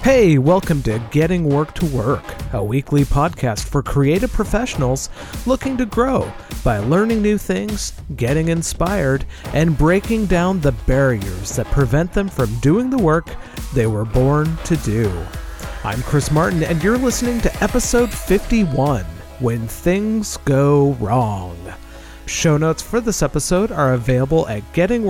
Hey, welcome to Getting Work to Work, a weekly podcast for creative professionals looking to grow by learning new things, getting inspired, and breaking down the barriers that prevent them from doing the work they were born to do. I'm Chris Martin, and you're listening to episode 51, When Things Go Wrong. Show notes for this episode are available at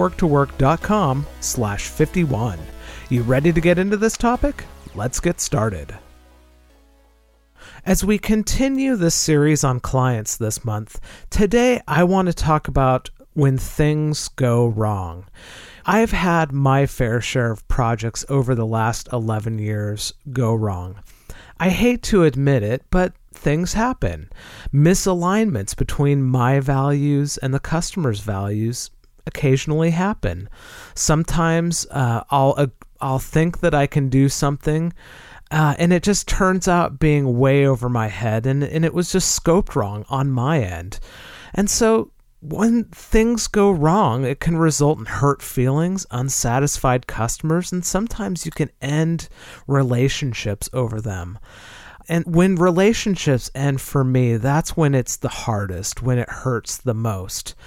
gettingworktowork.com/51. You ready to get into this topic? Let's get started. As we continue this series on clients this month, today I want to talk about when things go wrong. I've had my fair share of projects over the last 11 years go wrong. I hate to admit it, but things happen. Misalignments between my values and the customer's values occasionally happen. Sometimes I'll think that I can do something, and it just turns out being way over my head, and it was just scoped wrong on my end. And so when things go wrong, it can result in hurt feelings, unsatisfied customers, and sometimes you can end relationships over them. And when relationships end, for me, that's when it's the hardest, when it hurts the most.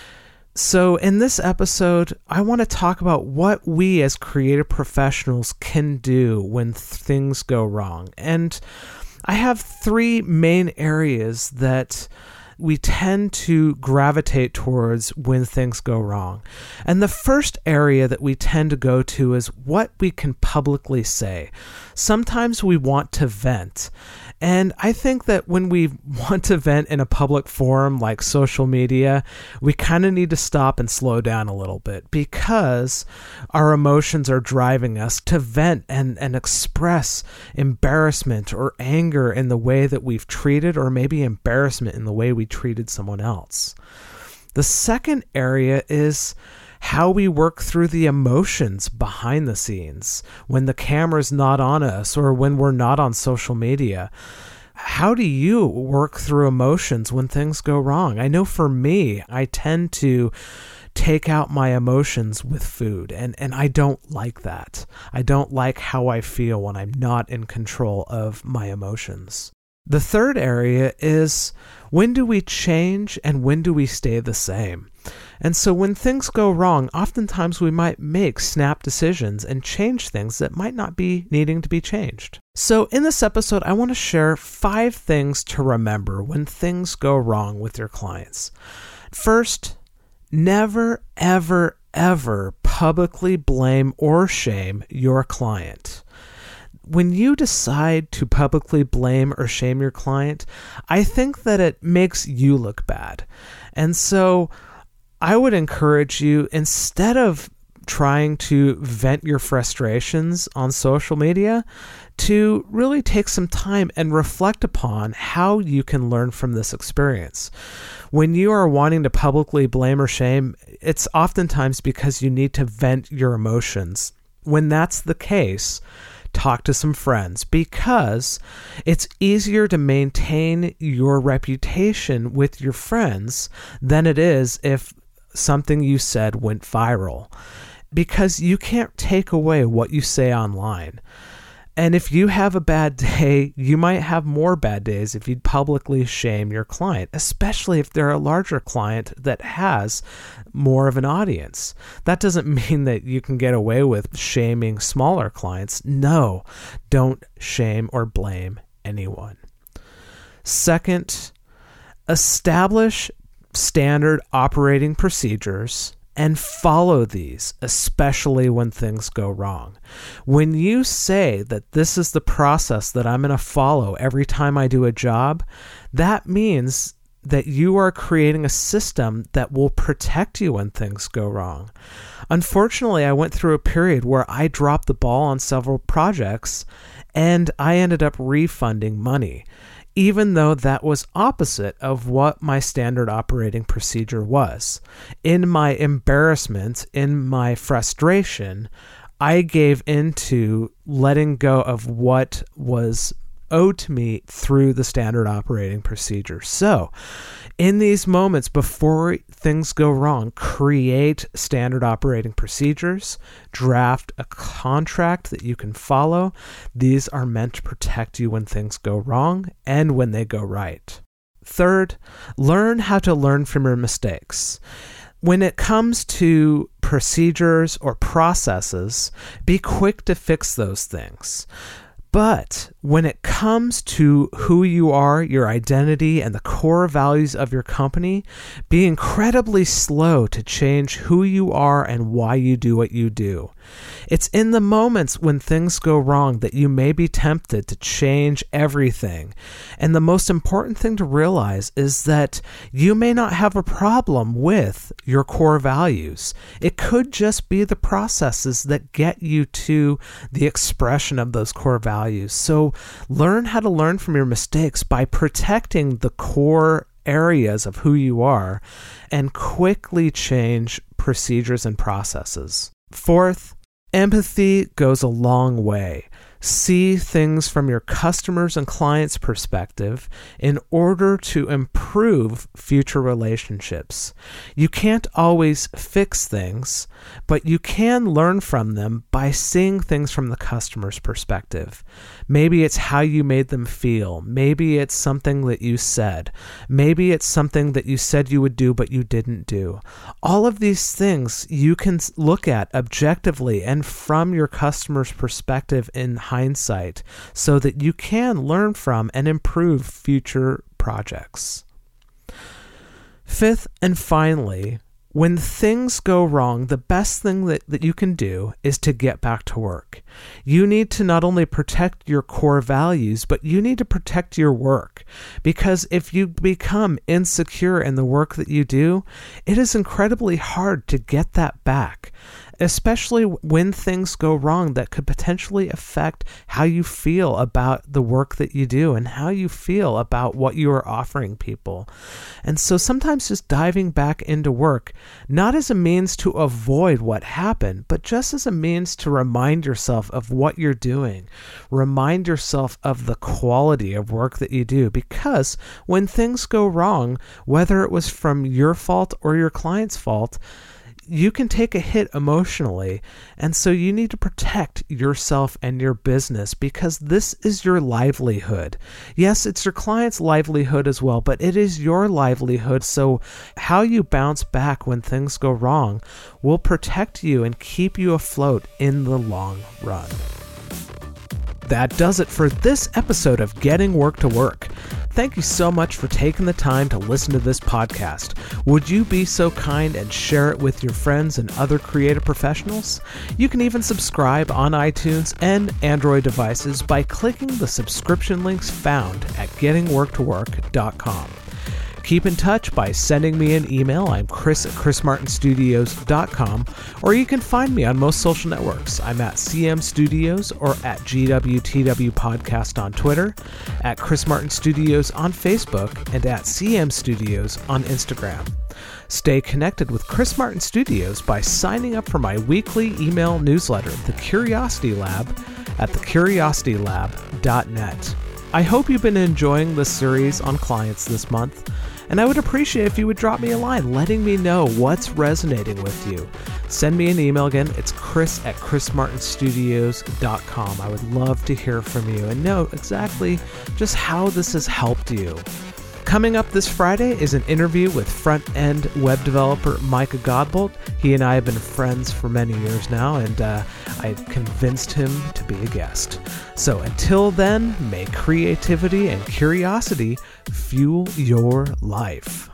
So in this episode, I want to talk about what we as creative professionals can do when things go wrong. And I have three main areas that we tend to gravitate towards when things go wrong. And the first area that we tend to go to is what we can publicly say. Sometimes we want to vent. And I think that when we want to vent in a public forum like social media, we kind of need to stop and slow down a little bit because our emotions are driving us to vent and express embarrassment or anger in the way that we've treated, or maybe embarrassment in the way we treated someone else. The second area is how we work through the emotions behind the scenes when the camera's not on us or when we're not on social media. How do you work through emotions when things go wrong? I know for me, I tend to take out my emotions with food, and I don't like that. I don't like how I feel when I'm not in control of my emotions. The third area is, when do we change and when do we stay the same? And so when things go wrong, oftentimes we might make snap decisions and change things that might not be needing to be changed. So in this episode, I want to share 5 things to remember when things go wrong with your clients. First, never, ever, ever publicly blame or shame your client. When you decide to publicly blame or shame your client, I think that it makes you look bad. And so I would encourage you, instead of trying to vent your frustrations on social media, to really take some time and reflect upon how you can learn from this experience. When you are wanting to publicly blame or shame, it's oftentimes because you need to vent your emotions. When that's the case, talk to some friends, because it's easier to maintain your reputation with your friends than it is if something you said went viral, because you can't take away what you say online. And if you have a bad day, you might have more bad days if you publicly shame your client, especially if they're a larger client that has more of an audience. That doesn't mean that you can get away with shaming smaller clients. No, don't shame or blame anyone. Second, establish standard operating procedures and follow these, especially when things go wrong. When you say that this is the process that I'm going to follow every time I do a job, that means that you are creating a system that will protect you when things go wrong. Unfortunately, I went through a period where I dropped the ball on several projects and I ended up refunding money, even though that was opposite of what my standard operating procedure was. In my embarrassment, in my frustration, I gave into letting go of what was owe to me through the standard operating procedure. So, in these moments before things go wrong, create standard operating procedures, draft a contract that you can follow. These are meant to protect you when things go wrong and when they go right. Third, learn how to learn from your mistakes. When it comes to procedures or processes, be quick to fix those things. But when it comes to who you are, your identity, and the core values of your company, be incredibly slow to change who you are and why you do what you do. It's in the moments when things go wrong that you may be tempted to change everything. And the most important thing to realize is that you may not have a problem with your core values. It could just be the processes that get you to the expression of those core values. So learn how to learn from your mistakes by protecting the core areas of who you are and quickly change procedures and processes. Fourth, empathy goes a long way. See things from your customers' and clients' perspective in order to improve future relationships. You can't always fix things, but you can learn from them by seeing things from the customer's perspective. Maybe it's how you made them feel. Maybe it's something that you said. Maybe it's something that you said you would do but you didn't do. All of these things you can look at objectively and from your customer's perspective in hindsight so that you can learn from and improve future projects. Fifth and finally, when things go wrong, the best thing that you can do is to get back to work. You need to not only protect your core values, but you need to protect your work. Because if you become insecure in the work that you do, it is incredibly hard to get that back, especially when things go wrong that could potentially affect how you feel about the work that you do and how you feel about what you are offering people. And so sometimes just diving back into work, not as a means to avoid what happened, but just as a means to remind yourself of what you're doing. Remind yourself of the quality of work that you do, because when things go wrong, whether it was from your fault or your client's fault, you can take a hit emotionally, and so you need to protect yourself and your business because this is your livelihood. Yes, it's your client's livelihood as well, but it is your livelihood, so how you bounce back when things go wrong will protect you and keep you afloat in the long run. That does it for this episode of Getting Work to Work. Thank you so much for taking the time to listen to this podcast. Would you be so kind and share it with your friends and other creative professionals? You can even subscribe on iTunes and Android devices by clicking the subscription links found at gettingworktowork.com. Keep in touch by sending me an email. I'm chris@chrismartinstudios.com, or you can find me on most social networks. I'm at CM Studios or at GWTW Podcast on Twitter, at Chris Martin Studios on Facebook, and at CM Studios on Instagram. Stay connected with Chris Martin Studios by signing up for my weekly email newsletter, The Curiosity Lab, at thecuriositylab.net. I hope you've been enjoying this series on clients this month, and I would appreciate if you would drop me a line letting me know what's resonating with you. Send me an email again. It's chris@chrismartinstudios.com. I would love to hear from you and know exactly just how this has helped you. Coming up this Friday is an interview with front-end web developer Micah Godbolt. He and I have been friends for many years now, and I convinced him to be a guest. So until then, may creativity and curiosity fuel your life.